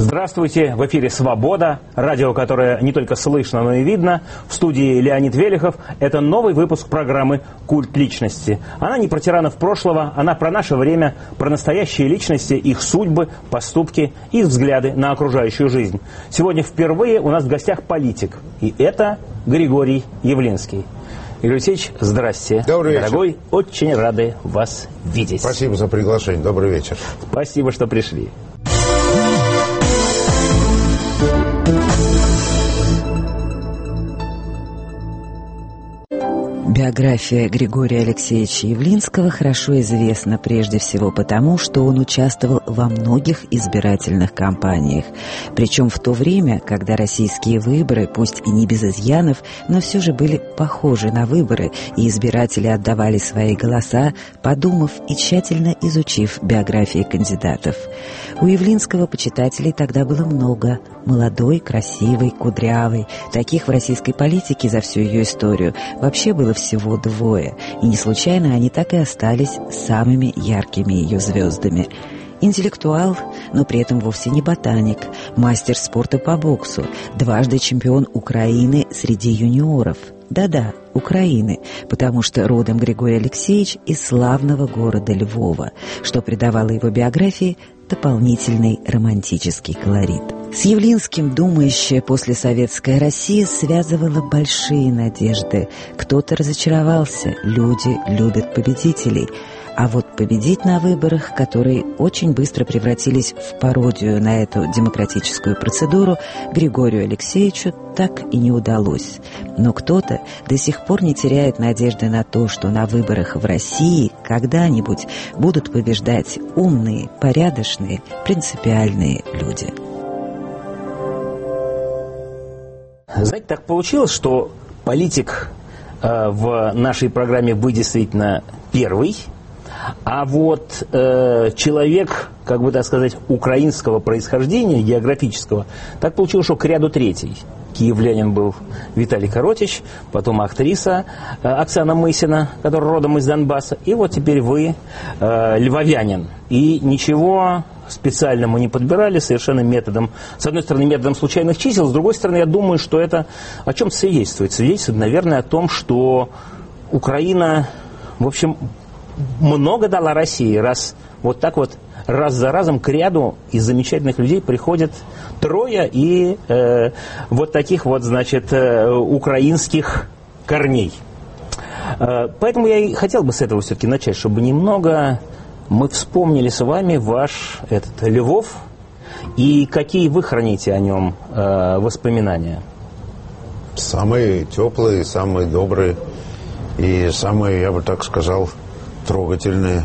Здравствуйте, в эфире «Свобода», радио, которое не только слышно, но и видно. В студии Леонид Велихов. Это новый выпуск программы «Культ личности». Она не про тиранов прошлого, она про наше время, про настоящие личности, их судьбы, поступки, их взгляды на окружающую жизнь. Сегодня впервые у нас в гостях политик, и это Григорий Явлинский. Игорь Алексеевич, здрасте. Добрый вечер. Дорогой, очень рады вас видеть. Спасибо за приглашение. Добрый вечер. Спасибо, что пришли. Биография Григория Алексеевича Явлинского хорошо известна прежде всего потому, что он участвовал во многих избирательных кампаниях. Причем в то время, когда российские выборы, пусть и не без изъянов, но все же были похожи на выборы, и избиратели отдавали свои голоса, подумав и тщательно изучив биографии кандидатов. У Явлинского почитателей тогда было много. Молодой, красивый, кудрявый. Таких в российской политике за всю ее историю вообще было всего двое, и не случайно они так и остались самыми яркими ее звездами. Интеллектуал, но при этом вовсе не ботаник, мастер спорта по боксу, дважды чемпион Украины среди юниоров. Да-да, Украины, потому что родом Григорий Алексеевич из славного города Львова, что придавало его биографии дополнительный романтический колорит. С Явлинским думающая послесоветская Россия связывала большие надежды. Кто-то разочаровался, люди любят победителей. А вот победить на выборах, которые очень быстро превратились в пародию на эту демократическую процедуру, Григорию Алексеевичу так и не удалось. Но кто-то до сих пор не теряет надежды на то, что на выборах в России когда-нибудь будут побеждать умные, порядочные, принципиальные люди. Знаете, так получилось, что политик в нашей программе вы действительно первый, а вот человек, как бы так сказать, украинского происхождения, географического, так получилось, что к ряду третий. Киевлянин был Виталий Коротич, потом актриса Оксана Мысина, которая родом из Донбасса, и вот теперь вы львовянин. И ничего специально мы не подбирали, совершенно методом, с одной стороны, методом случайных чисел, с другой стороны, я думаю, что это о чем свидетельствует? Свидетельствует, наверное, о том, что Украина, в общем, много дала России, раз вот так вот, раз за разом к ряду из замечательных людей приходят трое и вот таких вот, значит, украинских корней. Поэтому я и хотел бы с этого все-таки начать, чтобы немного мы вспомнили с вами ваш Львов и какие вы храните о нем воспоминания. Самые теплые, самые добрые и самые, я бы так сказал, трогательные.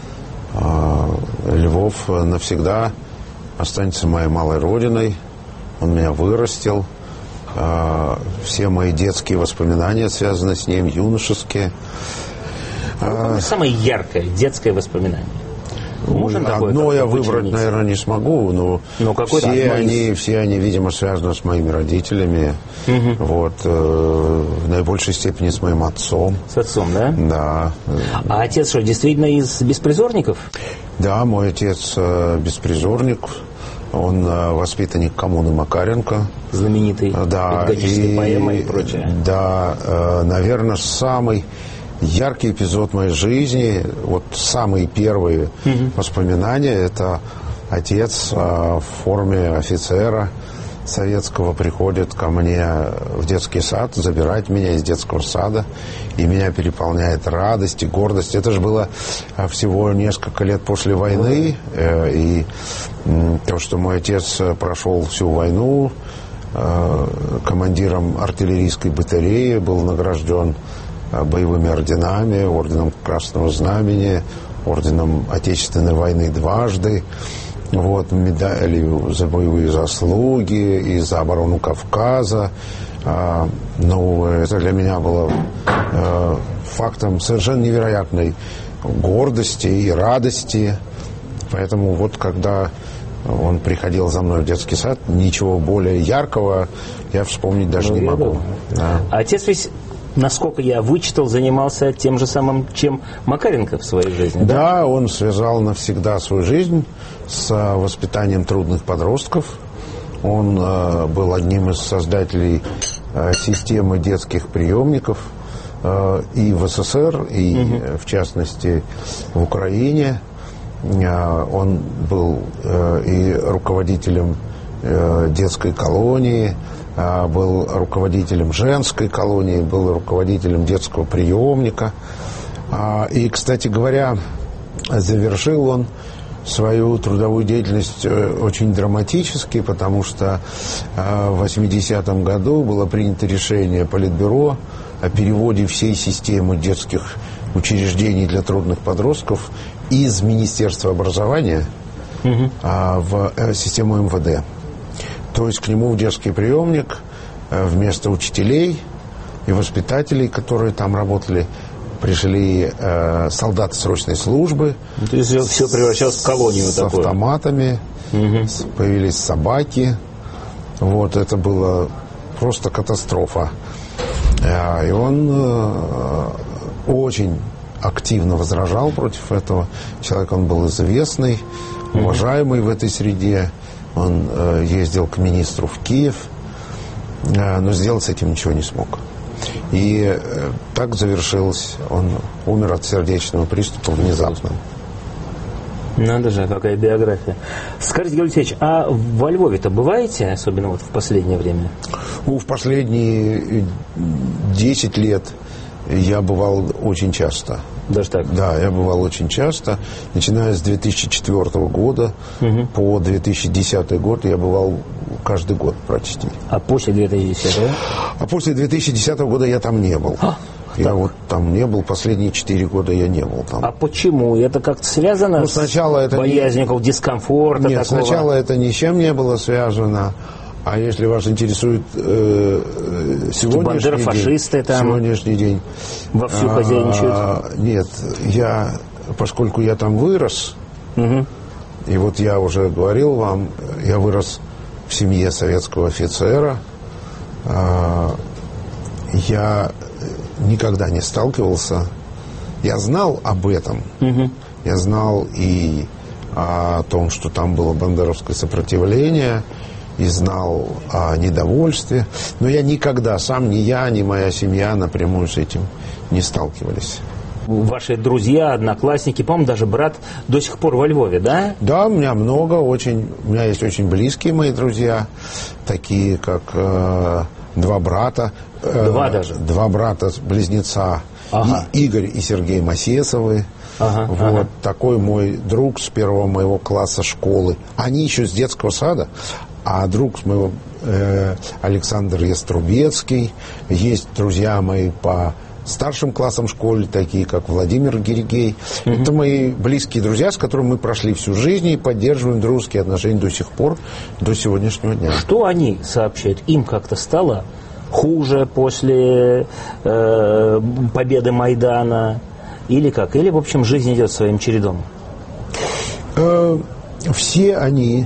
Львов навсегда останется моей малой родиной. Он меня вырастил. Все мои детские воспоминания связаны с ним, юношеские. Самое яркое детское воспоминание. Одно я выбрать, наверное, не смогу, но все они, видимо, связаны с моими родителями. Угу. Вот, в наибольшей степени с моим отцом. С отцом, да? Да. А отец что, действительно из беспризорников? Да, мой отец беспризорник. Он воспитанник коммуны Макаренко. Знаменитый, да, педагогической поэмой и прочее. Да, наверное, самый яркий эпизод моей жизни, вот самые первые воспоминания, это отец в форме офицера советского приходит ко мне в детский сад, забирает меня из детского сада, и меня переполняет радость и гордость. Это же было всего несколько лет после войны, и то, что мой отец прошел всю войну командиром артиллерийской батареи, был награжден боевыми орденами, орденом Красного Знамени, орденом Отечественной войны дважды, вот, медалью за боевые заслуги и за оборону Кавказа. Ну, это для меня было фактом совершенно невероятной гордости и радости. Поэтому вот когда он приходил за мной в детский сад, ничего более яркого я вспомнить даже не могу. Да. Отец ведь, насколько я вычитал, занимался тем же самым, чем Макаренко в своей жизни. Да, он связал навсегда свою жизнь с воспитанием трудных подростков. Он был одним из создателей системы детских приемников и в СССР, и в частности в Украине. Он был и руководителем детской колонии, был руководителем женской колонии, был руководителем детского приемника. И, кстати говоря, завершил он свою трудовую деятельность очень драматически, потому что в 80-м году было принято решение Политбюро о переводе всей системы детских учреждений для трудных подростков из Министерства образования в систему МВД. То есть к нему в детский приемник вместо учителей и воспитателей, которые там работали, пришли солдаты срочной службы. То есть все превращалось в колонию с такую. Автоматами, появились собаки. Вот, это было просто катастрофа. И он очень активно возражал против этого. Человек, он был известный, уважаемый в этой среде. Он ездил к министру в Киев, но сделать с этим ничего не смог. И так завершилось. Он умер от сердечного приступа внезапно. Надо же, какая биография. Скажите, Георгий Алексеевич, а во Львове-то бываете, особенно вот в последнее время? В последние 10 лет я бывал очень часто. Даже так? Да, я бывал очень часто. Начиная с 2004 года по 2010 год я бывал каждый год почти. А после 2010-го? А после 2010 года я там не был. Я вот там не был, последние 4 года я не был там. А почему? Это как-то связано сначала с боязнью дискомфорта? Нет, такого? Сначала это ни с чем не было связано. А если вас интересует сегодняшний день, вовсю хозяйничают? Нет, поскольку я там вырос, и вот я уже говорил вам, я вырос в семье советского офицера, я никогда не сталкивался. Я знал об этом. Я знал и о том, что там было бандеровское сопротивление, и знал о недовольстве. Но я никогда сам, ни я, ни моя семья напрямую с этим не сталкивались. Ваши друзья, одноклассники, по-моему, даже брат до сих пор во Львове, да? Да, у меня много, очень. У меня есть очень близкие мои друзья, такие как два брата. Даже? Два брата-близнеца. Игорь и Сергей Масесовы. Такой мой друг с первого моего класса школы. Они еще с детского сада. А друг моего Александр Яструбецкий. Есть друзья мои по старшим классам школы, такие как Владимир Гиригей. Это мои близкие друзья, с которыми мы прошли всю жизнь и поддерживаем дружеские отношения до сих пор, до сегодняшнего дня. Что они сообщают? Им как-то стало хуже после победы Майдана? Или как? Или, в общем, жизнь идет своим чередом? Все они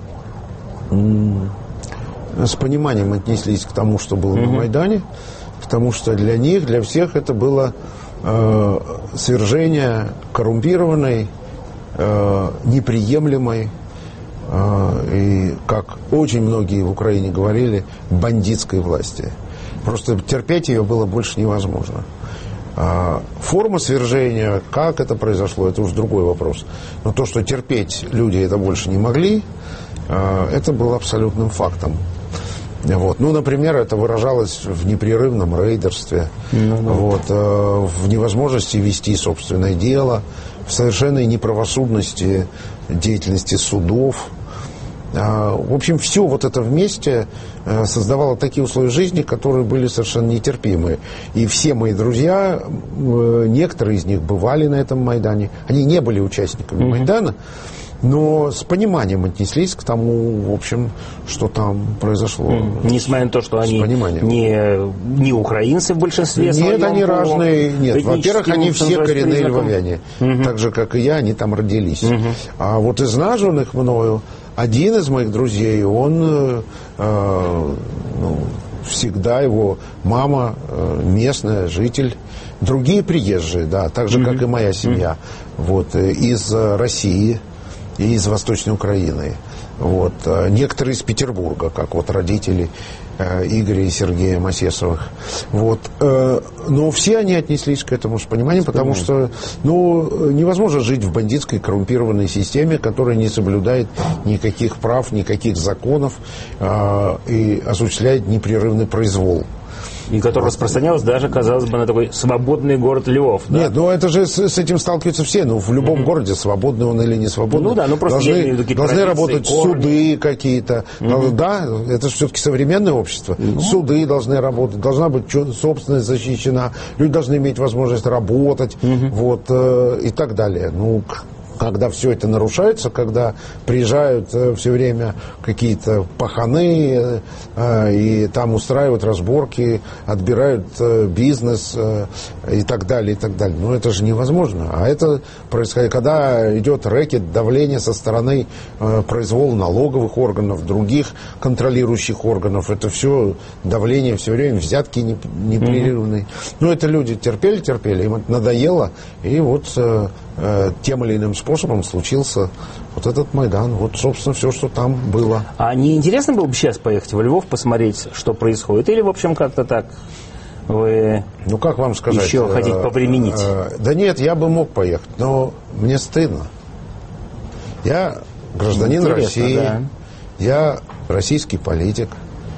с пониманием отнеслись к тому, что было на Майдане, потому что для них, для всех это было свержение коррумпированной, неприемлемой и, как очень многие в Украине говорили, бандитской власти. Просто терпеть ее было больше невозможно. Форма свержения, как это произошло, это уж другой вопрос. Но то, что терпеть люди это больше не могли, это было абсолютным фактом. Вот. Ну, например, это выражалось в непрерывном рейдерстве, в невозможности вести собственное дело, в совершенной неправосудности деятельности судов. В общем, все вот это вместе создавало такие условия жизни, которые были совершенно нетерпимые. И все мои друзья, некоторые из них бывали на этом Майдане, они не были участниками Майдана, но с пониманием отнеслись к тому, в общем, что там произошло. Несмотря на то, что они не украинцы в большинстве своем. Нет, они разные. Нет, во-первых, они все коренные львовяне. Так же, как и я, они там родились. А вот из названных мною один из моих друзей, он всегда, его мама местная, житель. Другие приезжие, да, так же, как и моя семья. Вот, из России и из Восточной Украины. Вот. Некоторые из Петербурга, как вот родители Игоря и Сергея Масесовых. Вот. Но все они отнеслись к этому с пониманием, потому что невозможно жить в бандитской коррумпированной системе, которая не соблюдает никаких прав, никаких законов и осуществляет непрерывный произвол. И которая распространялась даже, казалось бы, на такой свободный город Львов. Да? Нет, это же с этим сталкиваются все. В любом городе, свободный он или не свободный, должны работать суды какие-то. Да, это же все-таки современное общество. Суды должны работать, должна быть собственность защищена, люди должны иметь возможность работать, вот, и так далее. Когда все это нарушается, когда приезжают все время какие-то паханы и там устраивают разборки, отбирают бизнес и так далее, и так далее. Это же невозможно. А это происходит, когда идет рэкет, давление со стороны произвола налоговых органов, других контролирующих органов. Это все давление все время, взятки непрерывные. Это люди терпели, им это надоело, и вот тем или иным способом случился вот этот Майдан. Вот, собственно, все, что там было. А не интересно было бы сейчас поехать во Львов, посмотреть, что происходит? Или, в общем, как-то так вы как вам сказать, еще хотите повременить? Да нет, я бы мог поехать, но мне стыдно. Я гражданин России, да. Я российский политик,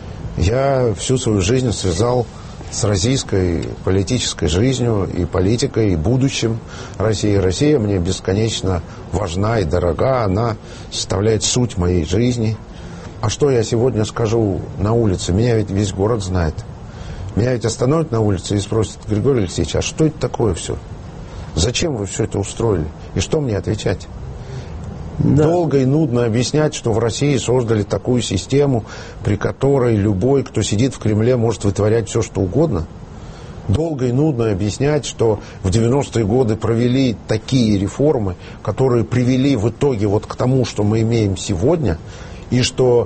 я всю свою жизнь связал с российской политической жизнью и политикой, и будущим России. Россия мне бесконечно важна и дорога, она составляет суть моей жизни. А что я сегодня скажу на улице? Меня ведь весь город знает. Меня ведь остановят на улице и спросят: Григорий Алексеевич, а что это такое все? Зачем вы все это устроили? И что мне отвечать? Да. Долго и нудно объяснять, что в России создали такую систему, при которой любой, кто сидит в Кремле, может вытворять все, что угодно. Долго и нудно объяснять, что в 90-е годы провели такие реформы, которые привели в итоге вот к тому, что мы имеем сегодня, и что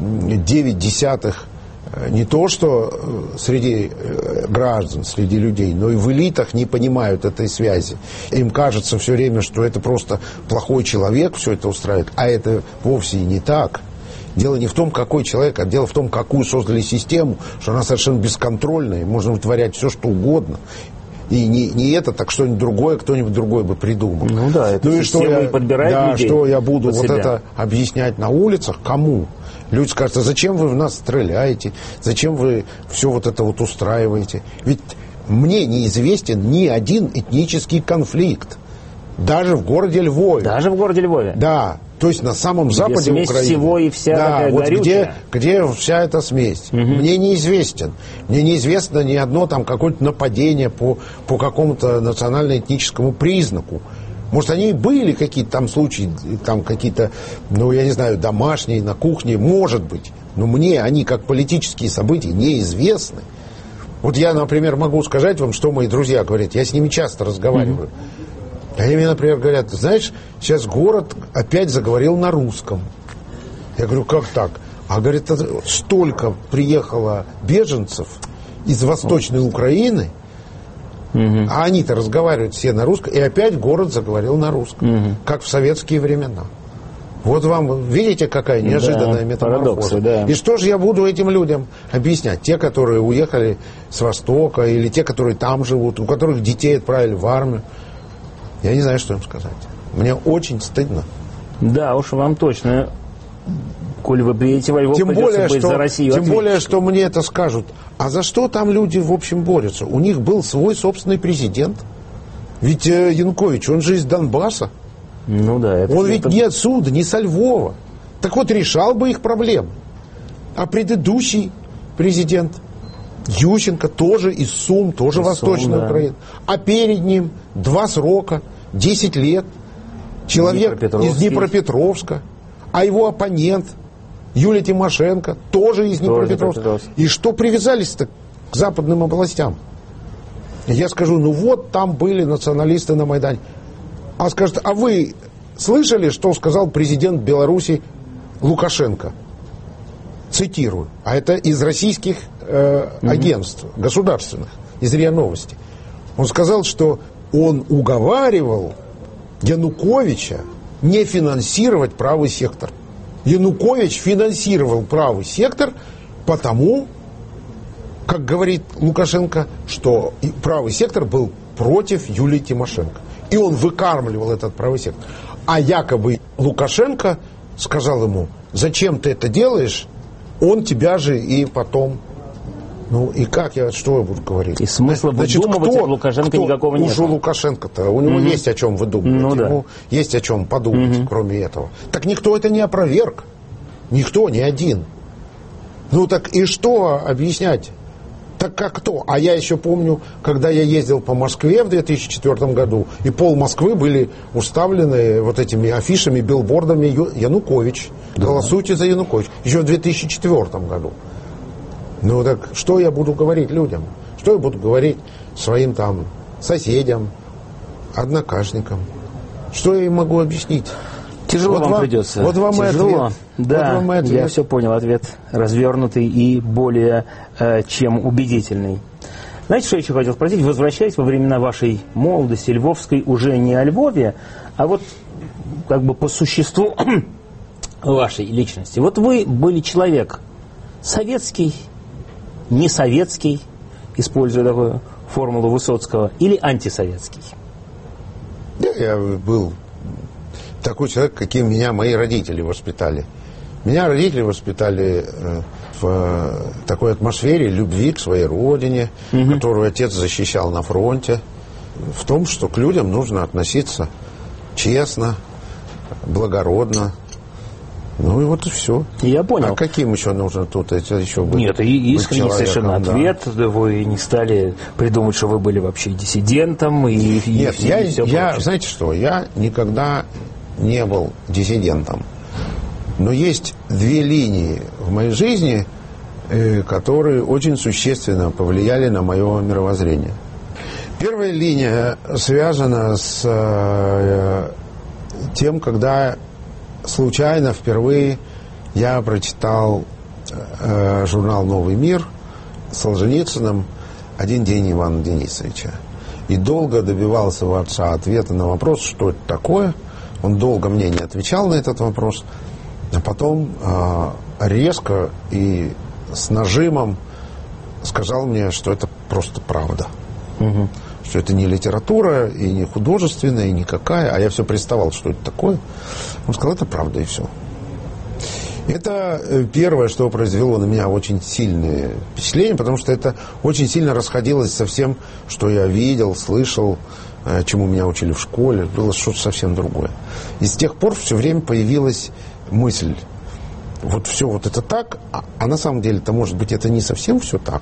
9/10 не то, что среди граждан, среди людей, но и в элитах не понимают этой связи. Им кажется все время, что это просто плохой человек все это устраивает, а это вовсе и не так. Дело не в том, какой человек, а дело в том, какую создали систему, что она совершенно бесконтрольная, и можно вытворять все, что угодно. И не это, так что-нибудь другое, кто-нибудь другой бы придумал. И что подбирает людей. Что я буду вот это объяснять на улицах, кому? Люди скажут: а зачем вы в нас стреляете? Зачем вы все вот это вот устраиваете? Ведь мне неизвестен ни один этнический конфликт. Даже в городе Львове. Даже в городе Львове? Да. То есть на самом западе Украины. Смесь всего и вся такая вот горючая. где вся эта смесь. Мне неизвестен. Мне неизвестно ни одно там какое-то нападение по какому-то национально-этническому признаку. Может, они и были какие-то там случаи, там какие-то, я не знаю, домашние, на кухне, может быть. Но мне они, как политические события, неизвестны. Вот я, например, могу сказать вам, что мои друзья говорят. Я с ними часто разговариваю. Они мне, например, говорят: знаешь, сейчас город опять заговорил на русском. Я говорю: как так? А говорит, столько приехало беженцев из Восточной Украины, а они-то разговаривают все на русском, и опять город заговорил на русском, как в советские времена. Вот вам, видите, какая неожиданная метаморфоза. Да. И что же я буду этим людям объяснять? Те, которые уехали с Востока, или те, которые там живут, у которых детей отправили в армию. Я не знаю, что им сказать. Мне очень стыдно. Да уж, вам точно. Коль вы приедете во Львов, придется быть за Россию. Тем более, что мне это скажут. А за что там люди, в общем, борются? У них был свой собственный президент. Ведь Янукович, он же из Донбасса. Он ведь не отсюда, не со Львова. Так вот, решал бы их проблемы. А предыдущий президент Ющенко тоже из Сум, тоже Восточная Украина. А перед ним 2 срока, 10 лет. Человек из Днепропетровска. А его оппонент Юлия Тимошенко тоже из Днепропетровска. И что привязались-то к западным областям? Я скажу: вот там были националисты на Майдане. А скажут: а вы слышали, что сказал президент Беларуси Лукашенко? Цитирую. А это из российских агентств государственных, из РИА Новости. Он сказал, что он уговаривал Януковича не финансировать правый сектор. Янукович финансировал правый сектор потому, как говорит Лукашенко, что правый сектор был против Юлии Тимошенко. И он выкармливал этот правый сектор. А якобы Лукашенко сказал ему: зачем ты это делаешь? Он тебя же и потом... Ну и как что я буду говорить? И смысла выдумывать от Лукашенко никакого нет. Уж у Лукашенко-то, у него есть о чем выдумывать, ну, да. Ему есть о чем подумать, кроме этого. Так никто это не опроверг. Никто, ни один. Ну так и что объяснять? Так как кто? А я еще помню, когда я ездил по Москве в 2004 году, и пол Москвы были уставлены вот этими афишами, билбордами Янукович. Да. Голосуйте за Янукович. Еще в 2004 году. Ну так что я буду говорить людям? Что я буду говорить своим там соседям, однокашникам? Что я им могу объяснить? Тяжело вот вам придется. Вот вам тяжело. И ответ. Да, вот вам и ответ. Я все понял. Ответ развернутый и более чем убедительный. Знаете, что я еще хотел спросить? Возвращаясь во времена вашей молодости львовской, уже не о Львове, а вот как бы по существу вашей личности. Вот вы были человек советский, не советский, используя такую формулу Высоцкого, или антисоветский? Я был такой человек, каким меня мои родители воспитали. Меня родители воспитали в такой атмосфере любви к своей родине, которую отец защищал на фронте, в том, что к людям нужно относиться честно, благородно. Ну и вот и все. Я понял. А каким еще нужно тут это еще быть? Нет, искренний совершенно ответ. Да. Вы не стали придумывать, что вы были вообще диссидентом. Нет, я знаете что, я никогда не был диссидентом. Но есть две линии в моей жизни, которые очень существенно повлияли на мое мировоззрение. Первая линия связана с тем, когда случайно впервые я прочитал журнал «Новый мир» с Солженицыным «Один день Ивана Денисовича». И долго добивался у отца ответа на вопрос, что это такое. Он долго мне не отвечал на этот вопрос. А потом резко и с нажимом сказал мне, что это просто правда. Что это не литература, и не художественная, и никакая. А я все представал, что это такое. Он сказал, это правда, и все. Это первое, что произвело на меня очень сильное впечатление, потому что это очень сильно расходилось со всем, что я видел, слышал, чему меня учили в школе. Было что-то совсем другое. И с тех пор все время появилась мысль. Вот все вот это так, а на самом деле-то, может быть, это не совсем все так.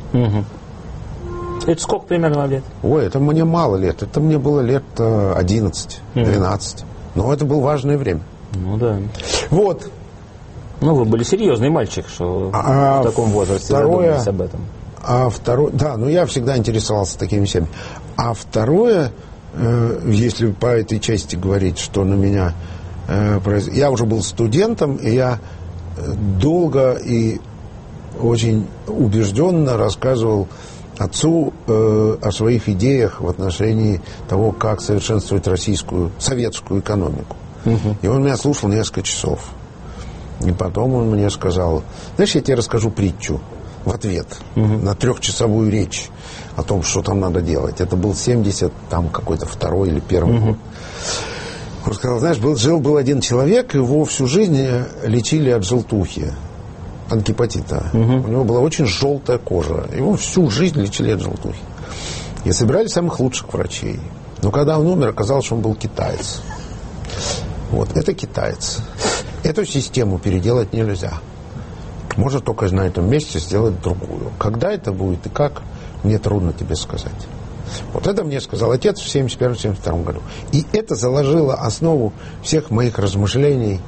Это сколько примерно вам лет? Ой, это мне мало лет. Это мне было лет 11-12. Но это было важное время. Ну да. Вот. Ну, вы были серьезный мальчик, что в таком возрасте задумались об этом. Да, но я всегда интересовался такими всеми. А второе, если по этой части говорить, что на меня я уже был студентом, и я долго и очень убежденно рассказывал отцу о своих идеях в отношении того, как совершенствовать советскую экономику. И он меня слушал несколько часов. И потом он мне сказал, знаешь, я тебе расскажу притчу в ответ на 3-часовую речь о том, что там надо делать. Это был 70, там какой-то 2-й или 1-й год. Он сказал, знаешь, жил один человек, его всю жизнь лечили от желтухи, от гепатита. У него была очень желтая кожа. Его всю жизнь лечили от желтухи. И собирали самых лучших врачей. Но когда он умер, оказалось, что он был китаец. Вот, это китаец. Эту систему переделать нельзя. Можно только на этом месте сделать другую. Когда это будет и как, мне трудно тебе сказать. Вот это мне сказал отец в 1971-1972 году. И это заложило основу всех моих размышлений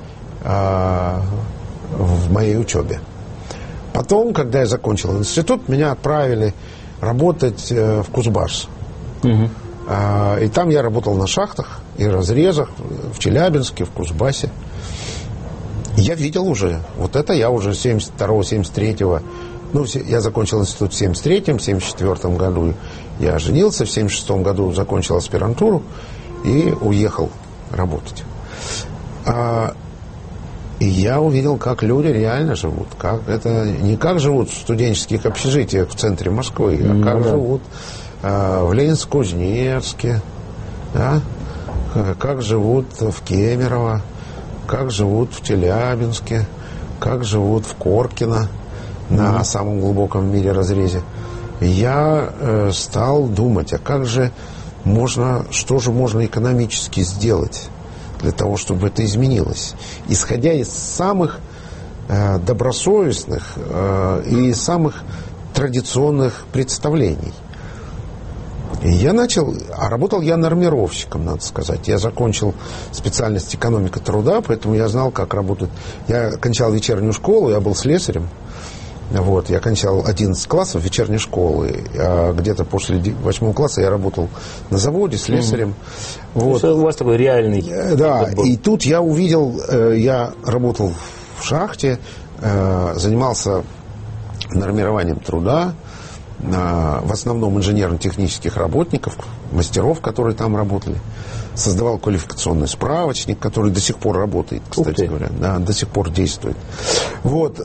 в моей учебе. Потом, когда я закончил институт, меня отправили работать в Кузбасс. И там я работал на шахтах и разрезах в Челябинске, в Кузбассе. Я видел уже, вот это я уже 72-го, 73-го. Ну, я закончил институт в 73-м, в 74-м году я женился, в 76-м году закончил аспирантуру и уехал работать. И я увидел, как люди реально живут. Не как живут в студенческих общежитиях в центре Москвы, а как живут в Ленинско-Кузнецке, да? Как живут в Кемерово, как живут в Челябинске, как живут в Коркино на самом глубоком в мире разрезе. Я стал думать, а как же что же можно экономически сделать для того, чтобы это изменилось, исходя из самых добросовестных и самых традиционных представлений. И я работал я нормировщиком, надо сказать. Я закончил специальность экономика труда, поэтому я знал, как работать. Я кончал вечернюю школу, я был слесарем. Вот, я кончал 11 классов вечерней школы, а где-то после 8 класса я работал на заводе слесарем. Вот. У вас такой реальный... Да, и тут я увидел, я работал в шахте, занимался нормированием труда, в основном инженерно-технических работников, мастеров, которые там работали. Создавал квалификационный справочник, который до сих пор работает, кстати говоря. Да, до сих пор действует. Вот.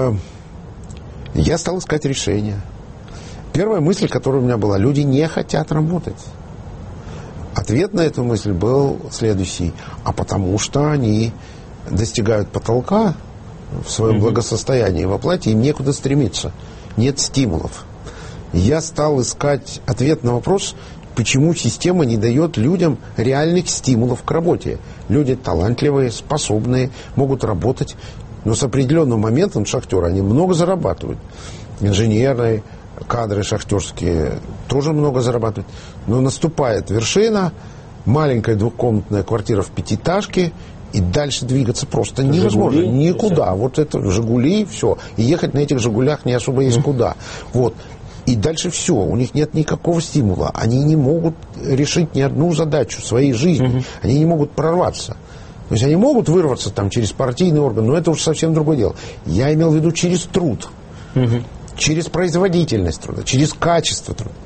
Я стал искать решения. Первая мысль, которая у меня была: люди не хотят работать. Ответ на эту мысль был следующий: а потому что они достигают потолка в своем благосостоянии, в оплате, им некуда стремиться, нет стимулов. Я стал искать ответ на вопрос, почему система не дает людям реальных стимулов к работе. Люди талантливые, способные, могут работать, но с определенным моментом шахтеры, они много зарабатывают. Инженеры, кадры шахтерские тоже много зарабатывают. Но наступает вершина, маленькая двухкомнатная квартира в пятиэтажке, и дальше двигаться просто невозможно. «Жигули», никуда. Вот это «Жигули», все. И ехать на этих «Жигулях» не особо есть куда. Вот. И дальше все. У них нет никакого стимула. Они не могут решить ни одну задачу своей жизни. Они не могут прорваться. То есть они могут вырваться там через партийный орган, но это уже совсем другое дело. Я имел в виду через труд, через производительность труда, через качество труда.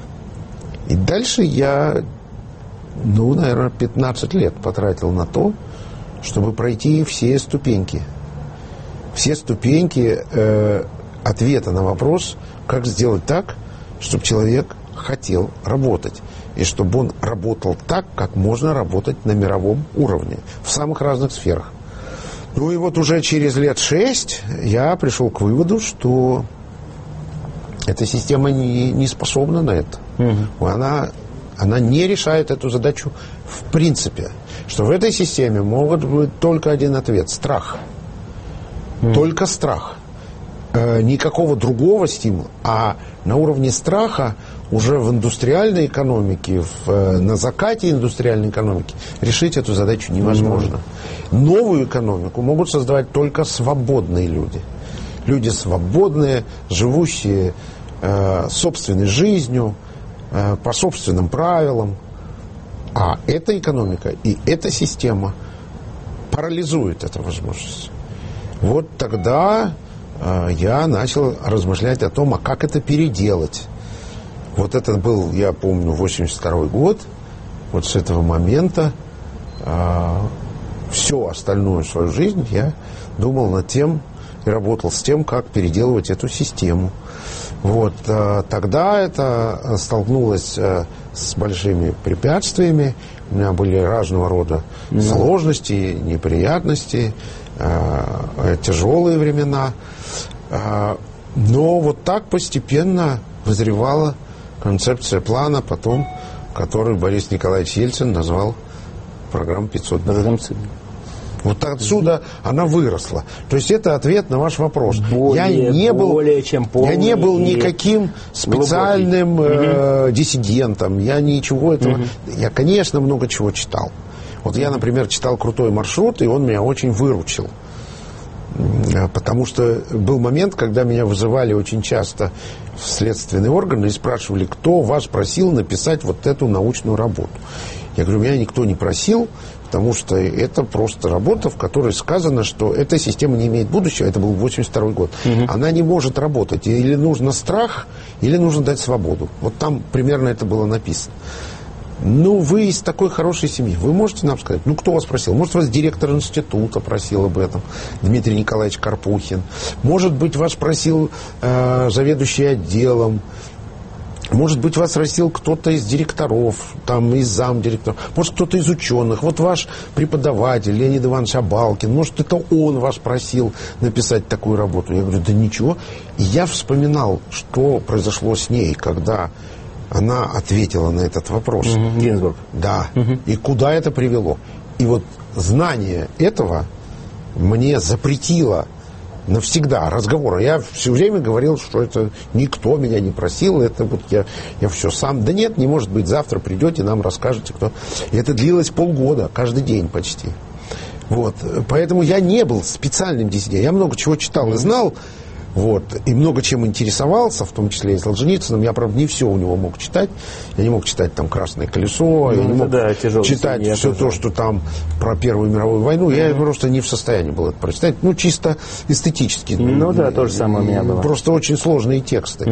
И дальше я, наверное, 15 лет потратил на то, чтобы пройти все ступеньки. Все ступеньки ответа на вопрос, как сделать так, чтобы человек хотел работать. И чтобы он работал так, как можно работать на мировом уровне, в самых разных сферах. Ну и вот уже через лет 6 я пришел к выводу, что эта система не способна на это. Она не решает эту задачу в принципе. Что в этой системе может быть только один ответ – страх. Только страх. Никакого другого стимула. А на уровне страха уже в индустриальной экономике, на закате индустриальной экономики решить эту задачу невозможно. Новую экономику могут создавать только свободные люди. Люди свободные, живущие собственной жизнью, по собственным правилам. А эта экономика и эта система парализует эту возможность. Вот тогда я начал размышлять о том, а как это переделать. Вот это был, я помню, 82-й год. Вот с этого момента всю остальную свою жизнь я думал над тем и работал с тем, как переделывать эту систему. Вот тогда это столкнулось с большими препятствиями. У меня были разного рода сложности, неприятности, тяжелые времена. Но вот так постепенно вызревала концепция плана, потом, который Борис Николаевич Ельцин назвал программой 500 дней. Вот отсюда она выросла. То есть это ответ на ваш вопрос. Я не был никаким специальным диссидентом. Я ничего этого... Я, конечно, много чего читал. Вот я, например, читал «Крутой маршрут», и он меня очень выручил. Потому что был момент, когда меня вызывали очень часто в следственные органы и спрашивали, кто вас просил написать вот эту научную работу. Я говорю, меня никто не просил, потому что это просто работа, в которой сказано, что эта система не имеет будущего. Это был 82-й год. Она не может работать. Или нужно страх, или нужно дать свободу. Вот там примерно это было написано. ну, вы из такой хорошей семьи, вы можете нам сказать, ну, кто вас просил? Может, вас директор института просил об этом, Дмитрий Николаевич Карпухин. Может быть, вас просил заведующий отделом. Может быть, вас просил кто-то из директоров, там, из замдиректоров. Может, кто-то из ученых. Вот ваш преподаватель Леонид Иванович Абалкин. Может, это он вас просил написать такую работу. Я говорю, да ничего. И я вспоминал, что произошло с ней, когда она ответила на этот вопрос. Гинзбург. Да. И куда это привело? И вот знание этого мне запретило навсегда разговора. Я все время говорил, что это никто меня не просил, это вот я все сам. Да нет, не может быть, завтра придете, нам расскажете, кто. И это длилось полгода, каждый день почти. Вот. Поэтому я не был специальным диссидентом. Я много чего читал и знал, вот, и много чем интересовался, в том числе и Солженицыным. Я, правда, не все у него мог читать. Я не мог читать там «Красное колесо», я не мог читать все то, что там про Первую мировую войну. Я просто не в состоянии был это прочитать. Ну, чисто эстетически. Ну да, то же самое у меня было. Просто очень сложные тексты.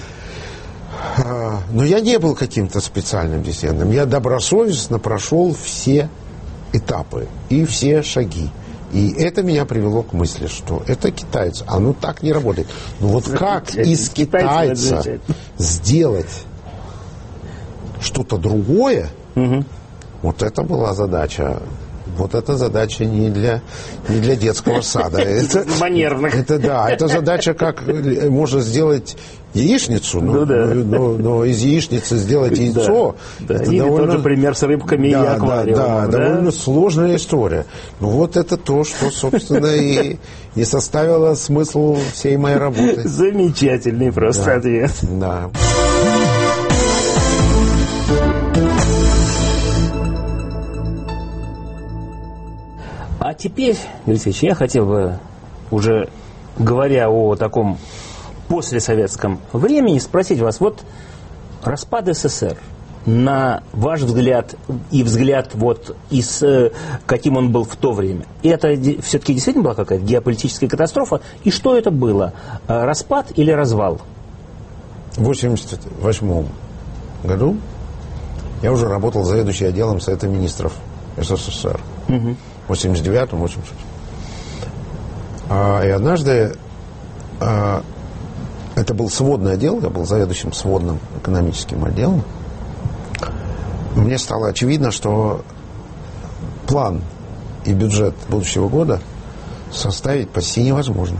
Но я не был каким-то специальным диссидентом. Я добросовестно прошел все этапы и все шаги. И это меня привело к мысли, что это китайцы. Оно так не работает. Но вот как из китайца сделать что-то другое, вот это была задача. Вот эта задача не для детского сада. Это задача, как можно сделать яичницу, но из яичницы сделать яйцо. Или тот же пример с рыбками и аквариумом. Да, довольно сложная история. Ну вот это то, что, собственно, и составило смысл всей моей работы. Замечательный просто ответ. Да. А теперь, Алексеевич, я хотел бы, уже говоря о таком послесоветском времени, спросить вас, вот распад СССР, на ваш взгляд и взгляд вот из каким он был в то время, это все-таки действительно была какая-то геополитическая катастрофа? И что это было? Распад или развал? В 1988 году я уже работал заведующим отделом Совета министров СССР. В 89-м, 86-м. И однажды это был сводный отдел, я был заведующим сводным экономическим отделом. Мне стало очевидно, что план и бюджет будущего года составить почти невозможно.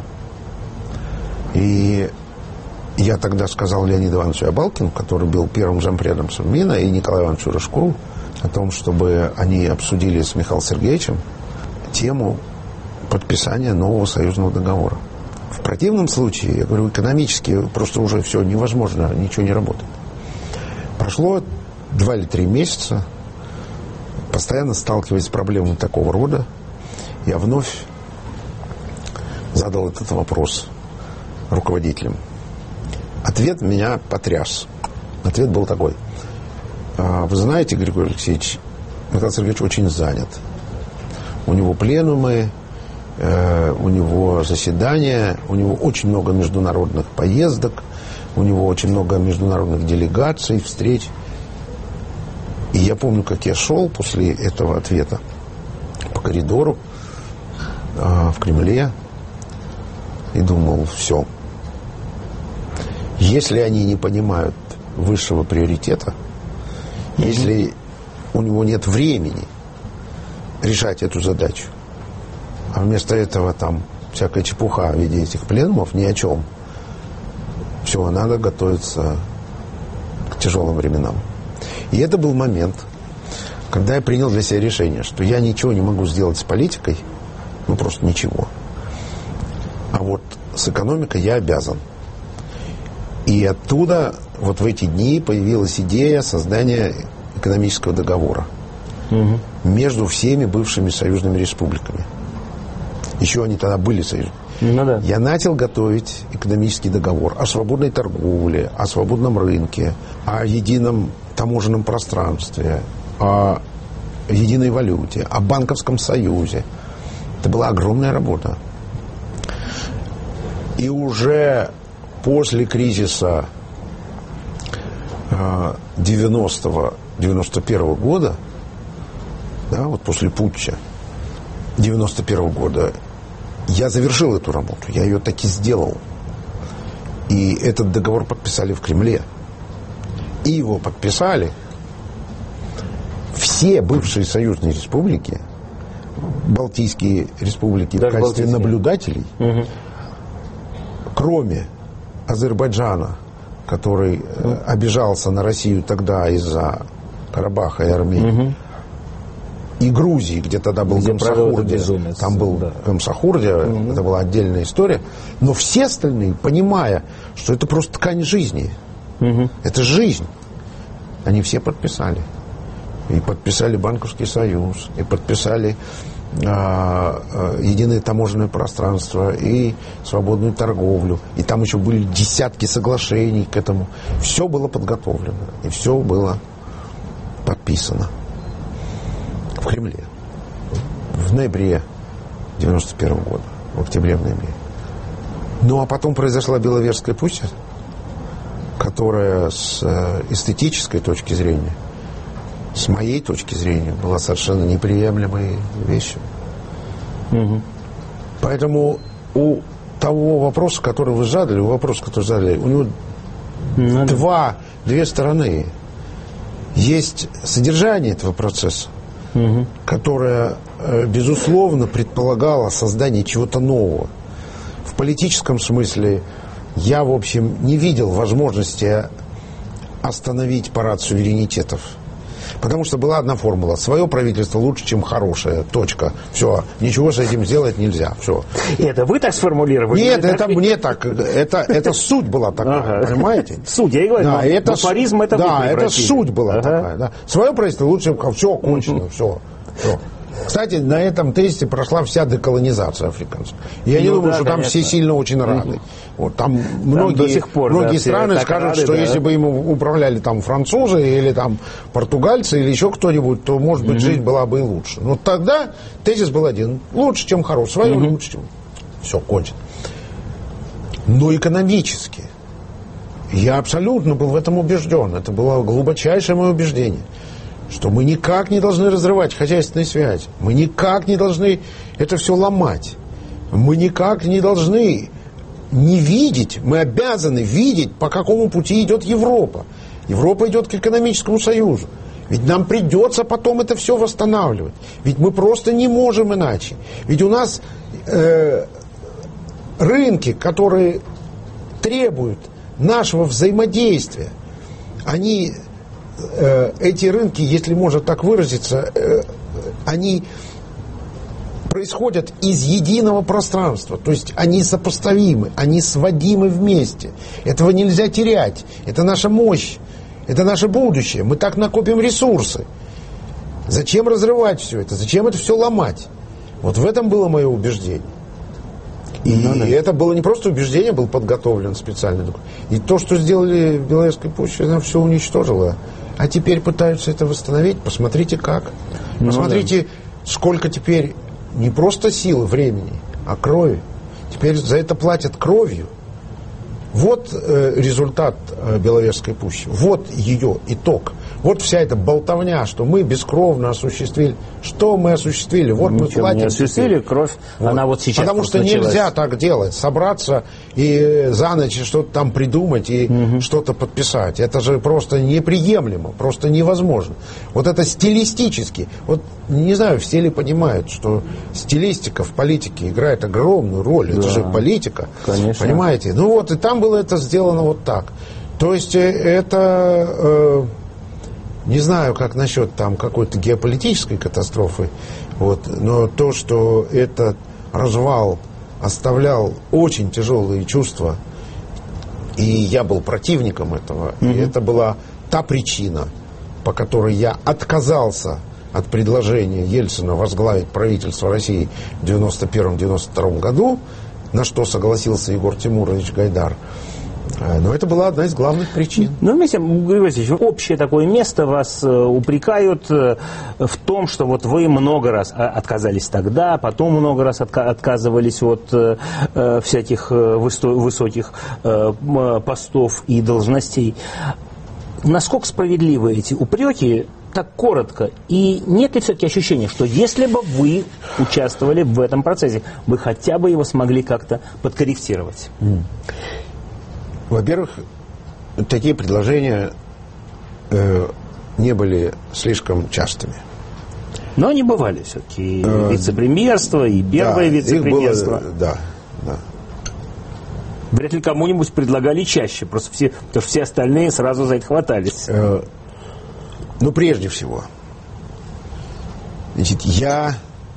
И я тогда сказал Леониду Ивановичу Абалкину, который был первым зампредом Совмина, и Николаю Ивановичу Рыжкову, о том, чтобы они обсудили с Михаилом Сергеевичем тему подписания нового союзного договора. В противном случае, я говорю, экономически просто уже все невозможно, ничего не работает. Прошло 2 или 3 месяца, постоянно сталкиваясь с проблемами такого рода, я вновь задал этот вопрос руководителям. Ответ меня потряс. Ответ был такой. Вы знаете, Григорий Алексеевич, Михаил Сергеевич очень занят. У него пленумы, у него заседания, у него очень много международных поездок, у него очень много международных делегаций, встреч. И я помню, как я шел после этого ответа по коридору в Кремле и думал, все. Если они не понимают высшего приоритета, если у него нет времени решать эту задачу, а вместо этого там всякая чепуха в виде этих пленумов, ни о чем, все, надо готовиться к тяжелым временам. И это был момент, когда я принял для себя решение, что я ничего не могу сделать с политикой, ну просто ничего. А вот с экономикой я обязан. И оттуда вот в эти дни появилась идея создания экономического договора между всеми бывшими союзными республиками. Еще они тогда были союзными. Ну, да. Я начал готовить экономический договор о свободной торговле, о свободном рынке, о едином таможенном пространстве, о единой валюте, о банковском союзе. Это была огромная работа. И уже после кризиса 90-го 91 года, да, вот после путча 91 года, я завершил эту работу, я ее таки сделал. И этот договор подписали в Кремле. И его подписали все бывшие союзные республики, Балтийские республики, в качестве наблюдателей, кроме Азербайджана, который обижался на Россию тогда из-за Карабаха и Армении, и Грузии, где тогда был Гамсахурдия, там был Гамсахурдия, это была отдельная история, но все остальные, понимая, что это просто ткань жизни, это жизнь, они все подписали. И подписали Банковский союз, и подписали единое таможенное пространство, и свободную торговлю. И там еще были десятки соглашений к этому. Все было подготовлено, и все было подписано в Кремле. В ноябре 91 года, в октябре-ноябре. Ну, а потом произошла Беловежская пуща, которая с эстетической точки зрения, с моей точки зрения, была совершенно неприемлемой вещью. Поэтому у того вопроса, который вы задали, у него две стороны. Есть содержание этого процесса, которое, безусловно, предполагало создание чего-то нового. В политическом смысле я, в общем, не видел возможности остановить парад суверенитетов. Потому что была одна формула. Свое правительство лучше, чем хорошее. Точка. Все. Ничего с этим сделать нельзя. Все. Это вы так сформулировали? Нет, это мне так. Это суть была такая. Понимаете? Суть, я и говорю. Да, это афоризм, это да, это суть была такая. Да. Свое правительство лучше, чем все кончено. Все. Кстати, на этом тесте прошла вся деколонизация африканцев. Я не думаю, что там все сильно очень рады. Вот, там многие страны скажут, что если бы им управляли там французы или там португальцы или еще кто-нибудь, то, может быть, жизнь была бы и лучше. Но тогда тезис был один. Лучше, чем хороший. Свое лучше, чем... Все, кончено. Но экономически я абсолютно был в этом убежден. Это было глубочайшее мое убеждение, что мы никак не должны разрывать хозяйственные связи. Мы никак не должны это все ломать. Мы никак не должны не видеть, мы обязаны видеть, по какому пути идет Европа. Европа идет к экономическому союзу. Ведь нам придется потом это все восстанавливать. Ведь мы просто не можем иначе. Ведь у нас рынки, которые требуют нашего взаимодействия, они... эти рынки, если можно так выразиться, они происходят из единого пространства, то есть они сопоставимы, они сводимы вместе. Этого нельзя терять. Это наша мощь, это наше будущее. Мы так накопим ресурсы. Зачем разрывать все это? Зачем это все ломать? Вот в этом было мое убеждение. И это было не просто убеждение, был подготовлен специальный документ. И то, что сделали в Беловежской пуще, оно все уничтожило. А теперь пытаются это восстановить. Посмотрите как. Посмотрите, сколько теперь не просто силы, времени, а крови. Теперь за это платят кровью. Вот результат Беловежской пущи. Вот ее итог. Вот вся эта болтовня, что мы бескровно осуществили. Что мы осуществили? Вот мы платим. Не осуществили, кровь, вот. Она вот сейчас. Потому что началась. Нельзя так делать. Собраться и за ночь что-то там придумать и что-то подписать. Это же просто неприемлемо, просто невозможно. Вот это стилистически. Вот не знаю, все ли понимают, что стилистика в политике играет огромную роль. Да. Это же политика. Конечно. Понимаете? Ну вот, и там было это сделано вот так. То есть это... не знаю, как насчет там какой-то геополитической катастрофы, вот, но то, что этот развал оставлял очень тяжелые чувства, и я был противником этого, и это была та причина, по которой я отказался от предложения Ельцина возглавить правительство России в 1991-1992 году, на что согласился Егор Тимурович Гайдар. Но это была одна из главных причин. Ну, вместе, Григорий Васильевич, общее такое место вас упрекают в том, что вот вы много раз отказались тогда, потом много раз отказывались от всяких высоких постов и должностей. насколько справедливы эти упреки, так коротко, и нет ли все-таки ощущения, что если бы вы участвовали в этом процессе, вы хотя бы его смогли как-то подкорректировать? Во-первых, такие предложения не были слишком частыми. Но они бывали все-таки. Вице-премьерство и первое вице-премьерство. Да. Вряд ли кому-нибудь предлагали чаще, потому что все остальные сразу за это хватались. Ну, прежде всего, значит, я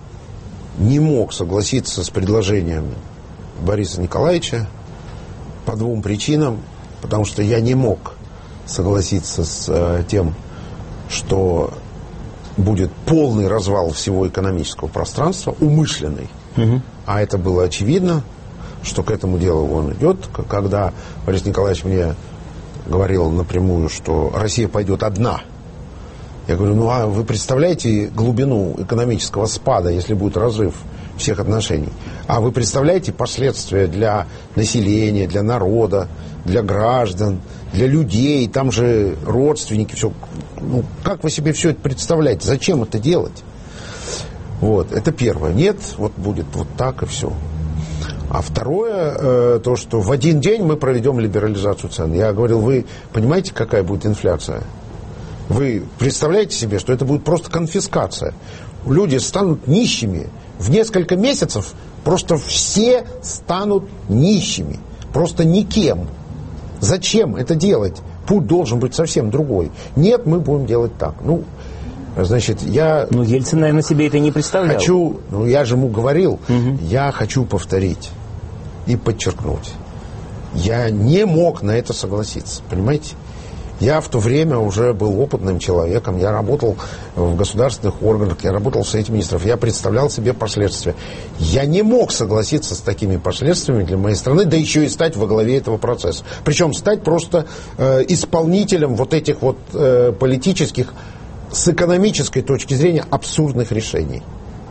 не мог согласиться с предложением Бориса Николаевича по двум причинам, потому что я не мог согласиться с тем, что будет полный развал всего экономического пространства, умышленный. А это было очевидно, что к этому делу он идет. Когда Борис Николаевич мне говорил напрямую, что Россия пойдет одна, я говорю, ну а вы представляете глубину экономического спада, если будет разрыв всех отношений? А вы представляете последствия для населения, для народа, для граждан, для людей, там же родственники, все. Ну, как вы себе все это представляете? Зачем это делать? Вот, это первое. Нет, вот будет вот так и все. А второе, то, что в один день мы проведем либерализацию цен. Я говорил, вы понимаете, какая будет инфляция? Вы представляете себе, что это будет просто конфискация? Люди станут нищими. В несколько месяцев просто все станут нищими. Просто никем. Зачем это делать? Путь должен быть совсем другой. Нет, мы будем делать так. Ну, значит, я... Ну, Ельцин, наверное, себе это не представлял. Я же ему говорил, я хочу повторить и подчеркнуть. Я не мог на это согласиться, понимаете? Я в то время уже был опытным человеком, я работал в государственных органах, я работал в Совете министров, я представлял себе последствия. Я не мог согласиться с такими последствиями для моей страны, да еще и стать во главе этого процесса. Причем стать просто исполнителем вот этих вот политических, с экономической точки зрения, абсурдных решений.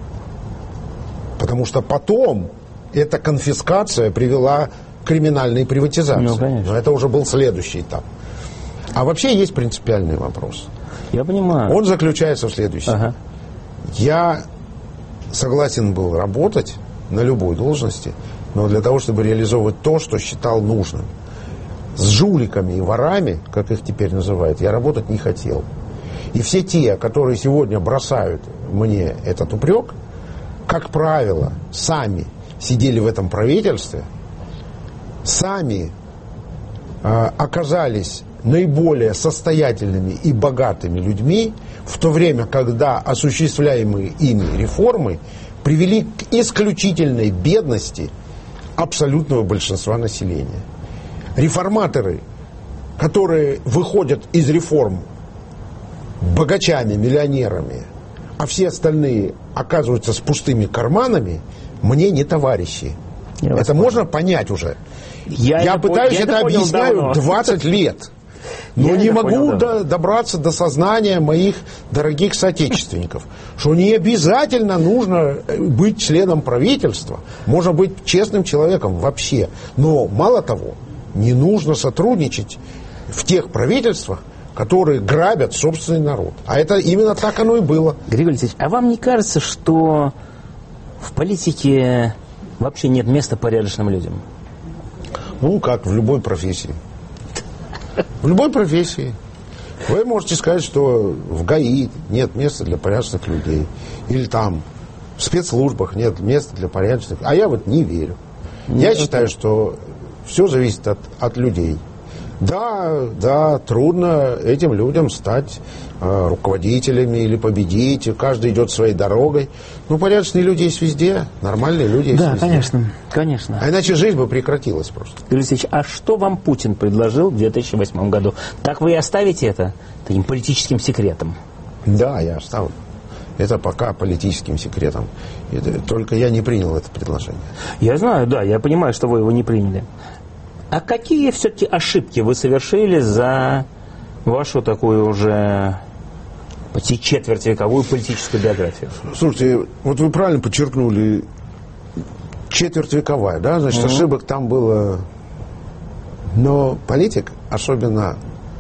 Потому что потом эта конфискация привела к криминальной приватизации. Ну, конечно. Но это уже был следующий этап. А вообще есть принципиальный вопрос. Я понимаю. Он заключается в следующем. Я согласен был работать на любой должности, но для того, чтобы реализовывать то, что считал нужным. С жуликами и ворами, как их теперь называют, я работать не хотел. И все те, которые сегодня бросают мне этот упрек, как правило, сами сидели в этом правительстве, сами оказались наиболее состоятельными и богатыми людьми, в то время, когда осуществляемые ими реформы привели к исключительной бедности абсолютного большинства населения. Реформаторы, которые выходят из реформ богачами, миллионерами, а все остальные оказываются с пустыми карманами, мне не товарищи. Это можно понять уже. Я пытаюсь это объясняю 20 лет. Но не могу добраться до сознания моих дорогих соотечественников, что не обязательно нужно быть членом правительства, можно быть честным человеком вообще. Но мало того, не нужно сотрудничать в тех правительствах, которые грабят собственный народ. А это именно так оно и было. Григорий Алексеевич, а вам не кажется, что в политике вообще нет места порядочным людям? Ну, как в любой профессии. В любой профессии. Вы можете сказать, что в ГАИ нет места для порядочных людей. Или там в спецслужбах нет места для порядочных. А я вот не верю. Я считаю, что все зависит от людей. Да, трудно этим людям стать руководителями или победить. Каждый идет своей дорогой. Но порядочные люди есть везде, нормальные люди есть везде. Да, конечно. А иначе жизнь бы прекратилась просто. Григорий Алексеевич, а что вам Путин предложил в 2008 году? Так вы и оставите это таким политическим секретом? Да, я оставлю. Это пока политическим секретом. Только я не принял это предложение. Я знаю, да, я понимаю, что вы его не приняли. А какие все-таки ошибки вы совершили за вашу такую уже почти четвертьвековую политическую биографию? Слушайте, вот вы правильно подчеркнули, четвертьвековая, да, значит, ошибок там было. Но политик, особенно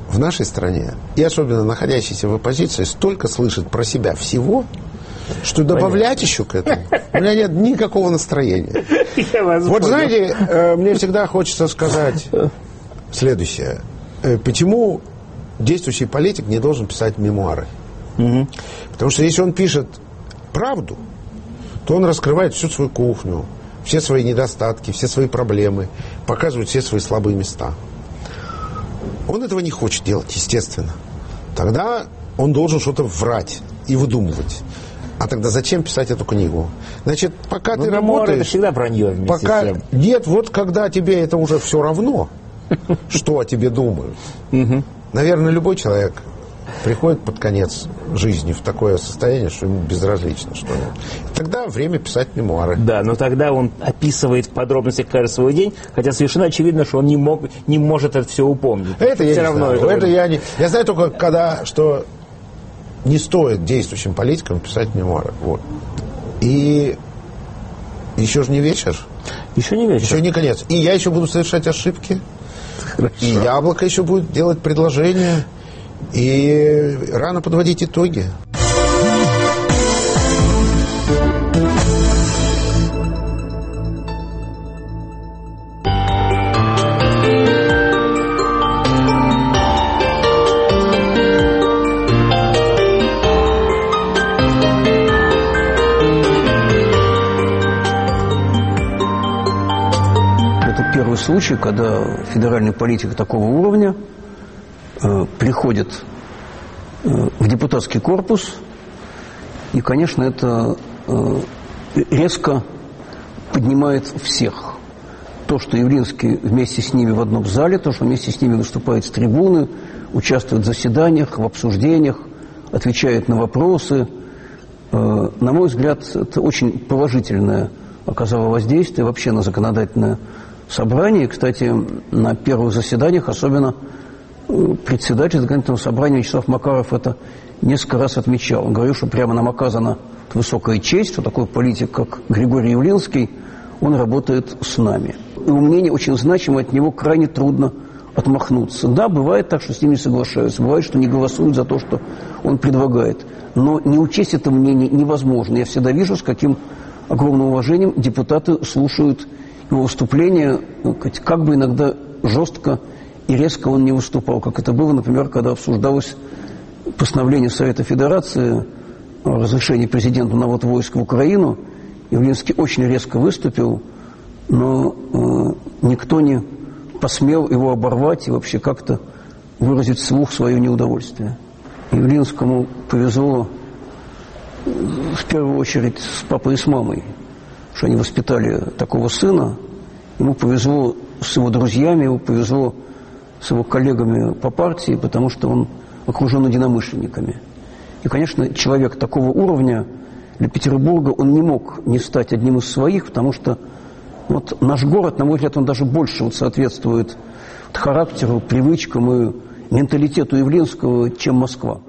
в нашей стране, и особенно находящийся в оппозиции, столько слышит про себя всего, что добавлять еще к этому у меня нет никакого настроения. Вот знаете, мне всегда хочется сказать следующее. Почему действующий политик не должен писать мемуары? Потому что если он пишет правду, то он раскрывает всю свою кухню, все свои недостатки, все свои проблемы, показывает все свои слабые места. Он этого не хочет делать, естественно. Тогда он должен что-то врать и выдумывать. А тогда зачем писать эту книгу? Значит, пока ты работаешь... Это всегда вранье вместе пока... с тем. Нет, вот когда тебе это уже все равно, что о тебе думают. Наверное, любой человек приходит под конец жизни в такое состояние, что ему безразлично что-нибудь. Тогда время писать мемуары. Да, но тогда он описывает в подробностях каждый свой день, хотя совершенно очевидно, что он не может это все упомнить. Это я все не равно знаю. Это я знаю только, что не стоит действующим политикам писать мемуары. Вот. И еще же не вечер. Еще не вечер. Еще не конец. И я еще буду совершать ошибки. Хорошо. И Яблоко еще будет делать предложения. И рано подводить итоги. Это первый случай, когда федеральный политик такого уровня приходит в депутатский корпус, и, конечно, это резко поднимает всех. То, что Явлинский вместе с ними в одном зале, то, что вместе с ними выступает с трибуны, участвует в заседаниях, в обсуждениях, отвечает на вопросы. На мой взгляд, это очень положительное оказало воздействие вообще на законодательное собрание. Кстати, на первых заседаниях особенно председатель законодательного собрания Вячеслав Макаров это несколько раз отмечал. Он говорил, что прямо нам оказана высокая честь, что такой политик, как Григорий Явлинский, он работает с нами. Его мнение очень значимо, от него крайне трудно отмахнуться. Да, бывает так, что с ним не соглашаются, бывает, что не голосуют за то, что он предлагает. Но не учесть это мнение невозможно. Я всегда вижу, с каким огромным уважением депутаты слушают его выступления, как бы иногда жестко и резко он не выступал, как это было, например, когда обсуждалось постановление Совета Федерации о разрешении президенту навод войск в Украину. Явлинский очень резко выступил, но никто не посмел его оборвать и вообще как-то выразить вслух свое неудовольствие. Явлинскому повезло в первую очередь с папой и с мамой, что они воспитали такого сына. Ему повезло с его друзьями, ему повезло с его коллегами по партии, потому что он окружен единомышленниками. И, конечно, человек такого уровня для Петербурга, он не мог не стать одним из своих, потому что вот наш город, на мой взгляд, он даже больше соответствует характеру, привычкам и менталитету Явлинского, чем Москва.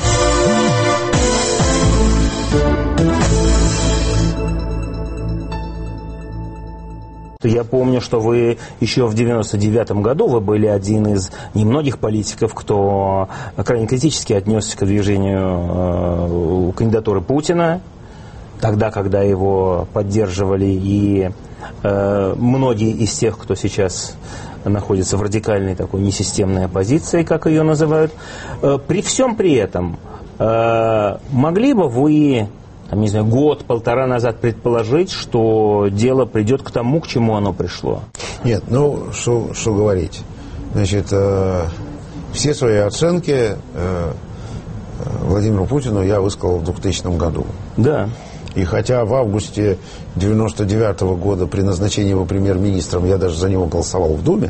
Я помню, что вы еще в 99-м году вы были один из немногих политиков, кто крайне критически отнесся к движению кандидатуры Путина, тогда, когда его поддерживали и многие из тех, кто сейчас находится в радикальной такой несистемной оппозиции, как ее называют. При всем при этом могли бы вы, не знаю, год-полтора назад предположить, что дело придет к тому, к чему оно пришло? Нет, ну, что говорить. Значит, все свои оценки Владимиру Путину я высказал в 2000 году. Да. И хотя в августе 99-го года при назначении его премьер-министром я даже за него голосовал в Думе,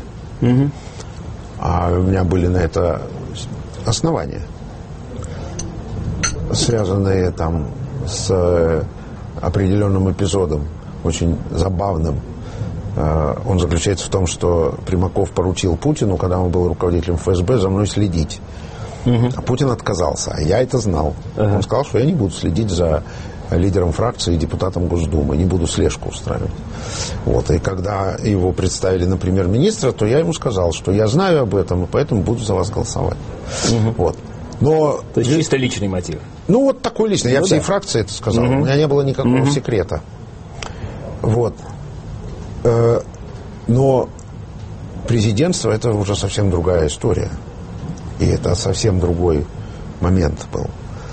а у меня были на это основания, связанные там с определенным эпизодом, очень забавным. Он заключается в том, что Примаков поручил Путину, когда он был руководителем ФСБ, за мной следить. А Путин отказался, а я это знал. Он сказал, что я не буду следить за лидером фракции и депутатом Госдумы. Не буду слежку устраивать. Вот. И когда его представили на премьер-министра, то я ему сказал, что я знаю об этом, и поэтому буду за вас голосовать. Вот. Но, то есть чисто личный мотив. Ну, вот такой личный. Я всей фракции это сказал. У меня не было никакого секрета. Вот. Но президентство — это уже совсем другая история. И это совсем другой момент был.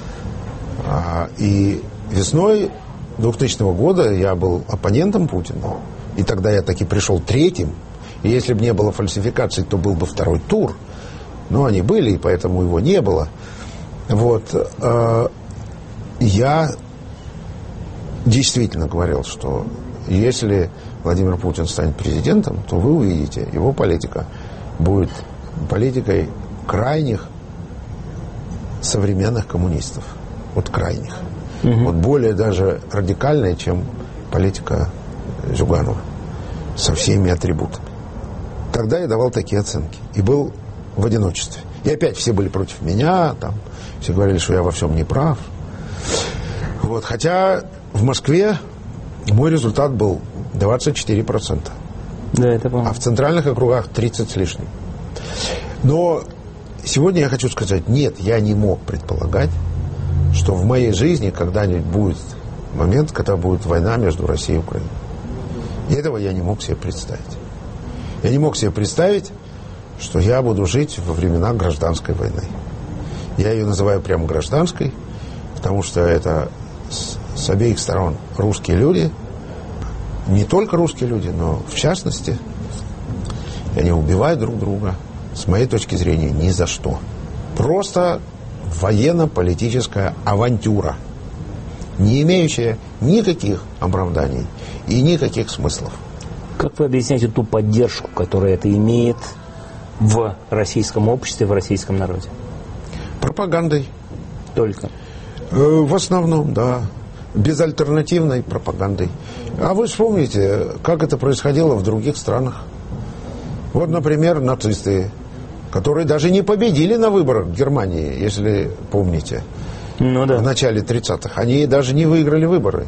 И весной 2000 года я был оппонентом Путина. И тогда я таки пришел третьим. И если бы не было фальсификаций, то был бы второй тур. Но они были, и поэтому его не было. Вот. Я действительно говорил, что если Владимир Путин станет президентом, то вы увидите, его политика будет политикой крайних современных коммунистов. Вот крайних. Вот более даже радикальной, чем политика Зюганова. Со всеми атрибутами. Тогда я давал такие оценки. И был в одиночестве. И опять все были против меня. Там, все говорили, что я во всем не прав. Вот. Хотя в Москве мой результат был 24%. Да, это помню. А в центральных округах 30 с лишним. Но сегодня я хочу сказать, нет, я не мог предполагать, что в моей жизни когда-нибудь будет момент, когда будет война между Россией и Украиной. И этого я не мог себе представить. Я не мог себе представить, что я буду жить во времена гражданской войны. Я ее называю прямо гражданской, потому что это с обеих сторон русские люди, не только русские люди, но в частности, они убивают друг друга, с моей точки зрения, ни за что. Просто военно-политическая авантюра, не имеющая никаких оправданий и никаких смыслов. Как вы объясняете ту поддержку, которую это имеет в российском обществе, в российском народе? Пропагандой. Только? В основном, да. Безальтернативной пропагандой. А вы вспомните, как это происходило в других странах. Вот, например, нацисты, которые даже не победили на выборах в Германии, если помните, ну, да. в начале 30-х. Они даже не выиграли выборы.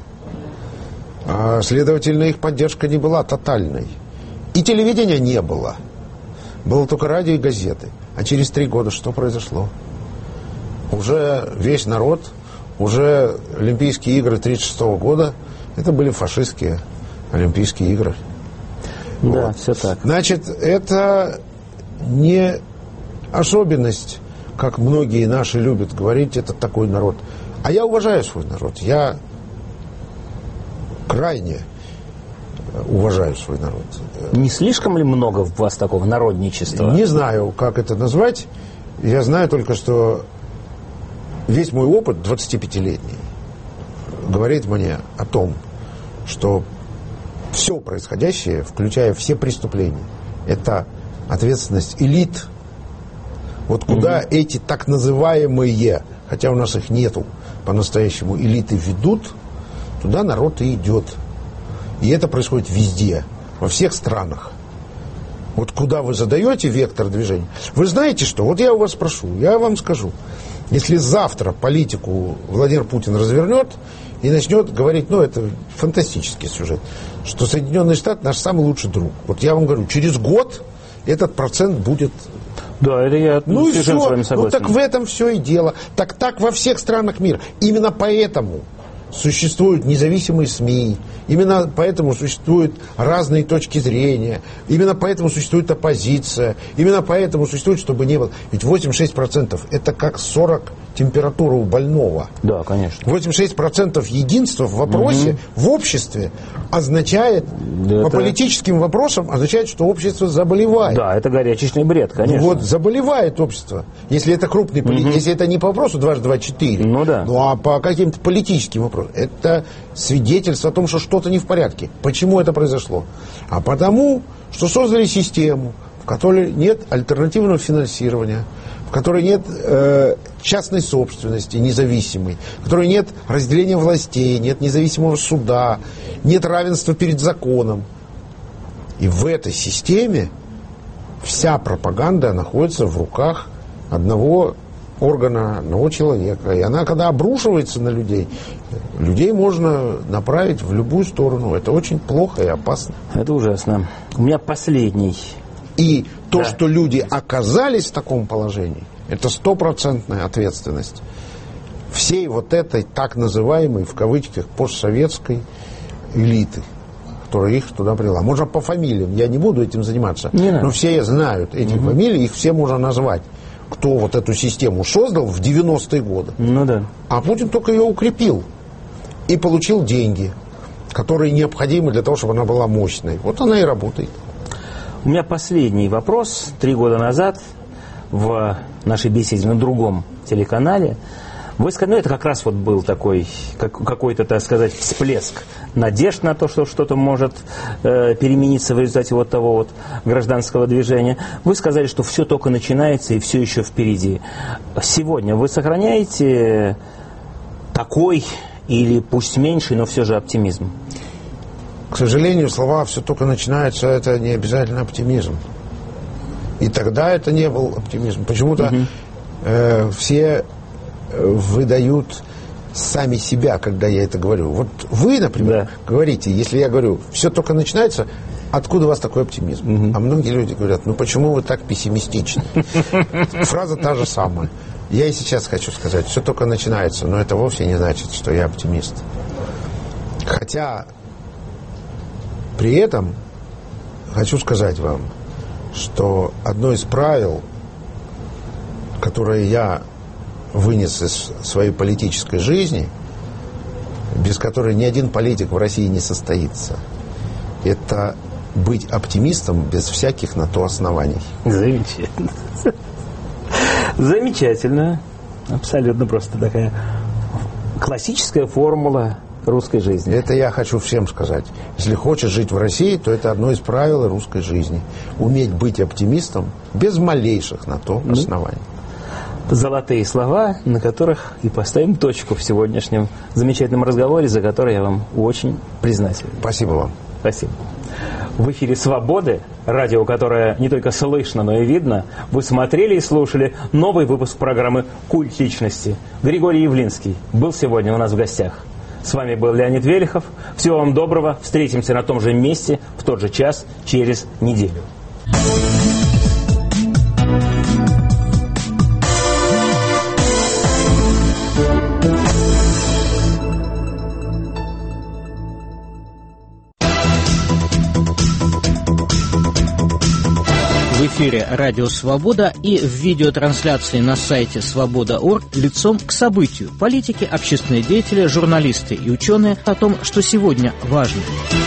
А, следовательно, их поддержка не была тотальной. И телевидения не было. Было только радио и газеты. А через 3 года что произошло? Уже весь народ, уже Олимпийские игры 1936 года, это были фашистские Олимпийские игры. Да, вот. все так. Значит, это не особенность, как многие наши любят говорить, это такой народ. А я уважаю свой народ. Я крайне уважаю свой народ. Не слишком ли много в вас такого народничества? Не знаю, как это назвать. Я знаю только, что весь мой опыт 25-летний говорит мне о том, что все происходящее, включая все преступления, это ответственность элит. Вот куда эти так называемые, хотя у нас их нету по-настоящему, элиты ведут, туда народ и идет. И это происходит везде, во всех странах. Вот куда вы задаете вектор движения. Вы знаете что? Вот я у вас спрошу, я вам скажу. Если завтра политику Владимир Путин развернет и начнет говорить, ну это фантастический сюжет, что Соединенные Штаты наш самый лучший друг. Вот я вам говорю, через год этот процент будет... Да, это я ну совершенно с вами ну согласен. так в этом все и дело. Так во всех странах мира. Именно поэтому существуют независимые СМИ. Именно поэтому существуют разные точки зрения. Именно поэтому существует оппозиция. Именно поэтому существует, чтобы не было. Ведь 86% это как 40 температура у больного. Да, конечно. 86% единства в вопросе в обществе означает, по политическим вопросам, означает, что общество заболевает. Да, это горячечный бред, конечно. Вот заболевает общество. Если это крупный если это не по вопросу 2 × 2 = 4, ну, да. ну а по каким-то политическим вопросам, это свидетельство о том, что что-то не в порядке. Почему это произошло? А потому, что создали систему, в которой нет альтернативного финансирования, в которой нет частной собственности независимой, в которой нет разделения властей, нет независимого суда, нет равенства перед законом. И в этой системе вся пропаганда находится в руках одного органа, одного человека. И она, когда обрушивается на людей, людей можно направить в любую сторону. Это очень плохо и опасно. Это ужасно. У меня последний. И то, что люди оказались в таком положении, это 100% ответственность всей вот этой так называемой, в кавычках, постсоветской элиты, которая их туда привела. Можно по фамилиям, я не буду этим заниматься, но все знают эти фамилии, их все можно назвать. Кто вот эту систему создал в 90-е годы. Ну да. А Путин только ее укрепил и получил деньги, которые необходимы для того, чтобы она была мощной. Вот она и работает. У меня последний вопрос. 3 года назад в нашей беседе на другом телеканале вы сказали, ну это как раз вот был такой, какой-то, так сказать, всплеск надежд на то, что что-то может перемениться в результате вот того вот гражданского движения. Вы сказали, что все только начинается и все еще впереди. Сегодня вы сохраняете такой или пусть меньший, но все же оптимизм? К сожалению, слова «все только начинается» — это не обязательно оптимизм. И тогда это не был оптимизм. Почему-то все выдают сами себя, когда я это говорю. Вот вы, например, говорите, если я говорю «все только начинается», откуда у вас такой оптимизм? А многие люди говорят, ну почему вы так пессимистичны? Фраза та же самая. Я и сейчас хочу сказать, все только начинается, но это вовсе не значит, что я оптимист. Хотя при этом хочу сказать вам, что одно из правил, которое я вынес из своей политической жизни, без которой ни один политик в России не состоится, это быть оптимистом без всяких на то оснований. Замечательно. Замечательно. Абсолютно просто такая классическая формула русской жизни. Это я хочу всем сказать. Если хочешь жить в России, то это одно из правил русской жизни. Уметь быть оптимистом без малейших на то оснований. Золотые слова, на которых и поставим точку в сегодняшнем замечательном разговоре, за который я вам очень признателен. Спасибо вам. Спасибо. В эфире «Свободы», радио, которое не только слышно, но и видно. Вы смотрели и слушали новый выпуск программы «Культ личности». Григорий Явлинский был сегодня у нас в гостях. С вами был Леонид Велихов. Всего вам доброго. Встретимся на том же месте, в тот же час, через неделю. В эфире «Радио Свобода» и в видеотрансляции на сайте свобода.орг лицом к событию. Политики, общественные деятели, журналисты и ученые о том, что сегодня важно.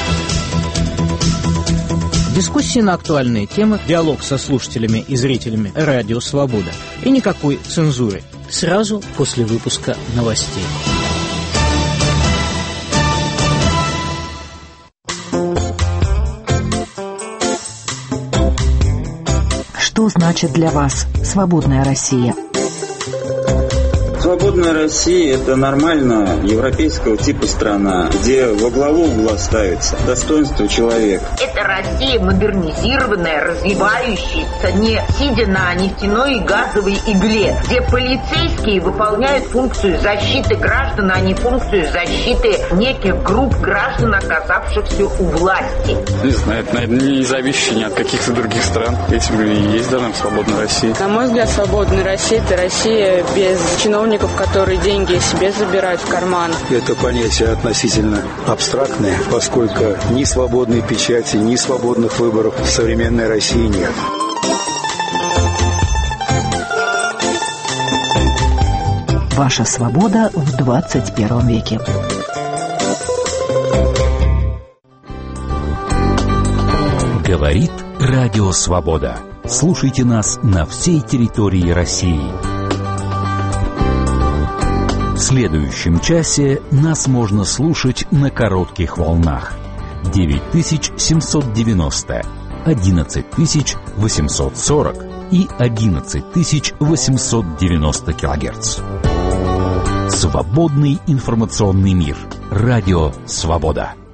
Дискуссии на актуальные темы, диалог со слушателями и зрителями «Радио Свобода». И никакой цензуры. Сразу после выпуска новостей. Что значит для вас свободная Россия? Свободная Россия – это нормальная европейского типа страна, где во главу угла ставится достоинство человека. Это Россия модернизированная, развивающаяся, не сидя на нефтяной и газовой игле, где полицейские выполняют функцию защиты граждан, а не функцию защиты неких групп граждан, оказавшихся у власти. Не знаю, это, наверное, не зависящий ни от каких-то других стран. Этим и есть данная свободная Россия. На мой взгляд, свободная Россия – это Россия без чиновников, которые деньги себе забирают в карман. Это понятие относительно абстрактное, поскольку ни свободной печати, ни свободных выборов в современной России нет. Ваша свобода в 21 веке. Говорит Радио Свобода. Слушайте нас на всей территории России. В следующем часе нас можно слушать на коротких волнах. 9790, 11840 и 11890 килогерц. Свободный информационный мир. Радио Свобода.